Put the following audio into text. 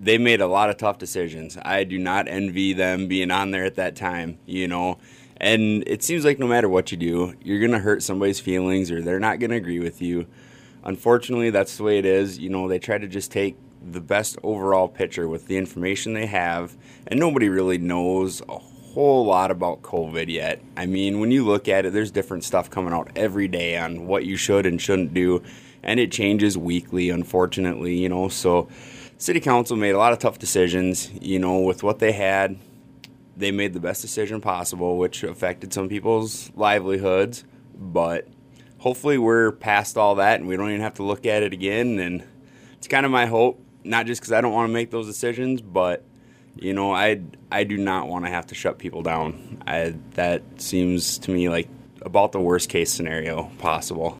they made a lot of tough decisions. I do not envy them being on there at that time, And it seems like no matter what you do, you're going to hurt somebody's feelings or they're not going to agree with you. Unfortunately, that's the way it is. They try to just take the best overall picture with the information they have, and nobody really knows a whole lot about COVID yet. I mean, when you look at it, there's different stuff coming out every day on what you should and shouldn't do, and it changes weekly, unfortunately, So City Council made a lot of tough decisions, with what they had. They made the best decision possible, which affected some people's livelihoods, but hopefully we're past all that and we don't even have to look at it again. And it's kind of my hope, not just because I don't want to make those decisions, but, I do not want to have to shut people down. That seems to me like about the worst case scenario possible.